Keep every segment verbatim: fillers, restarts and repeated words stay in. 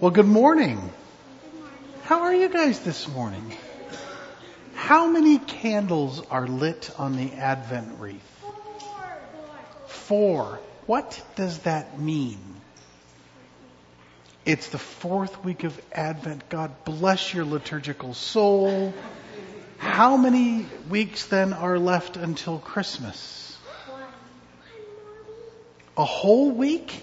Well, good morning. How are you guys this morning? How many candles are lit on the Advent wreath? Four. What does that mean? It's the fourth week of Advent. God bless your liturgical soul. How many weeks then are left until Christmas? A whole week?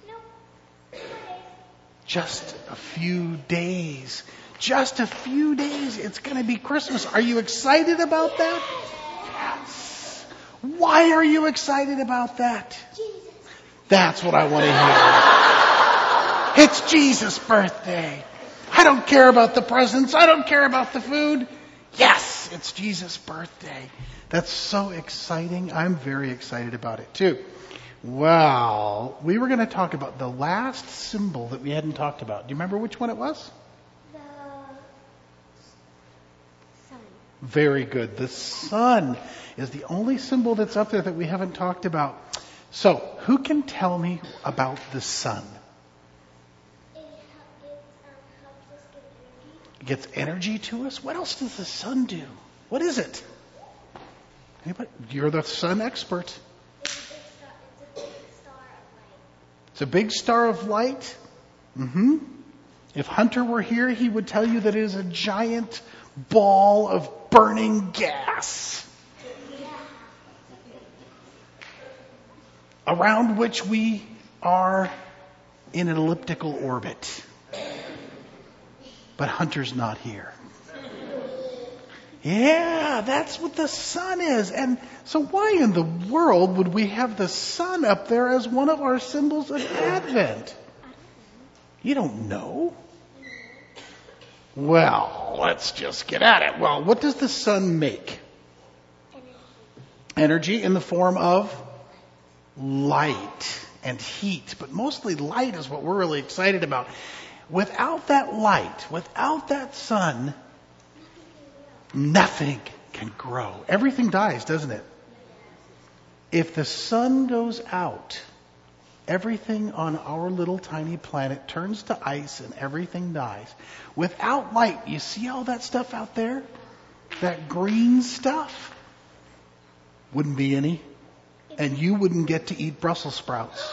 Just a few days. Just a few days. It's going to be Christmas. Are you excited about that? Yes. Why are you excited about that? Jesus. That's what I want to hear. It's Jesus' birthday. I don't care about the presents. I don't care about the food. Yes, it's Jesus' birthday. That's so exciting. I'm very excited about it too. Well, we were going to talk about the last symbol that we hadn't talked about. Do you remember which one it was? The sun. Very good. The sun is the only symbol that's up there that we haven't talked about. So, who can tell me about the sun? It, it um, helps us get energy. It gets energy to us? What else does the sun do? What is it? Anybody? You're the sun expert. It's a big star. It's a big star of light. It's a big star of light. Mm-hmm. If Hunter were here, he would tell you that it is a giant ball of burning gas around which we are in an elliptical orbit. But Hunter's not here. Yeah, that's what the sun is. And so why in the world would we have the sun up there as one of our symbols of Advent? You don't know? Well, let's just get at it. Well, what does the sun make? Energy in the form of light and heat. But mostly light is what we're really excited about. Without that light, without that sun, nothing can grow. Everything dies, doesn't it? If the sun goes out, everything on our little tiny planet turns to ice and everything dies. Without light, you see all that stuff out there? That green stuff? Wouldn't be any. And you wouldn't get to eat Brussels sprouts.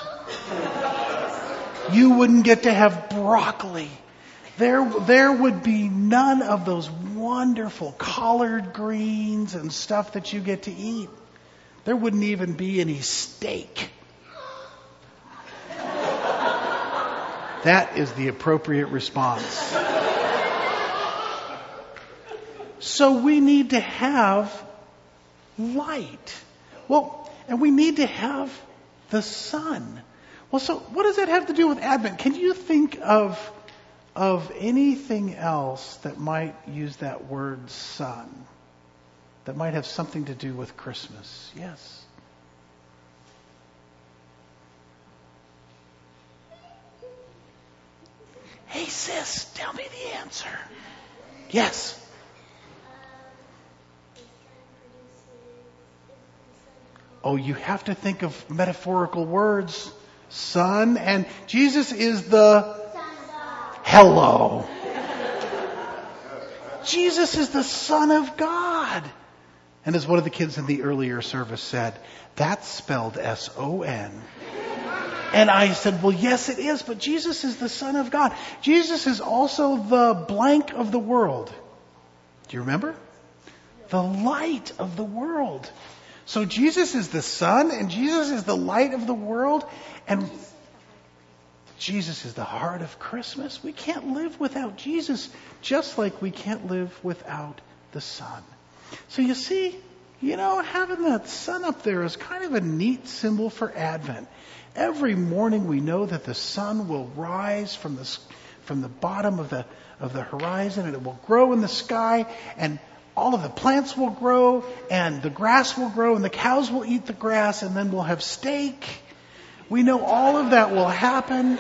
You wouldn't get to have broccoli. There, there would be none of those wonderful collard greens and stuff that you get to eat. There wouldn't even be any steak. That is the appropriate response. So we need to have light. Well, and we need to have the sun. Well, so what does that have to do with Advent? Can you think of of anything else that might use that word sun, that might have something to do with Christmas? Yes. Hey sis, tell me the answer. Yes. Oh, you have to think of metaphorical words. Sun, and Jesus is the hello. Jesus is the Son of God. And as one of the kids in the earlier service said, that's spelled S O N. And I said, well, yes, it is, but Jesus is the Son of God. Jesus is also the blank of the world. Do you remember? The light of the world. So Jesus is the sun, and Jesus is the light of the world, and Jesus is the heart of Christmas. We can't live without Jesus, just like we can't live without the sun. So you see, you know, having that sun up there is kind of a neat symbol for Advent. Every morning we know that the sun will rise from the from the bottom of the of the horizon, and it will grow in the sky, and all of the plants will grow, and the grass will grow, and the cows will eat the grass, and then we'll have steak. We know all of that will happen.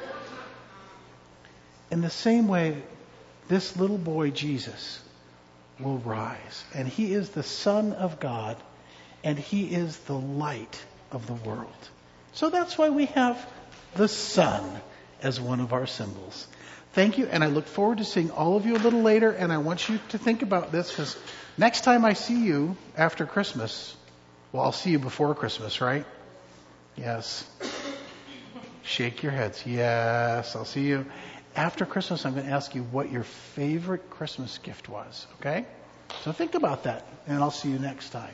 In the same way, this little boy, Jesus, will rise. And he is the Son of God, and he is the light of the world. So that's why we have the sun as one of our symbols. thank you. And I look forward to seeing all of you a little later. And I want you to think about this, because next time I see you after Christmas, well, I'll see you before Christmas, right? Yes. Shake your heads. Yes, I'll see you. After Christmas, I'm going to ask you what your favorite Christmas gift was, okay? So think about that, and I'll see you next time.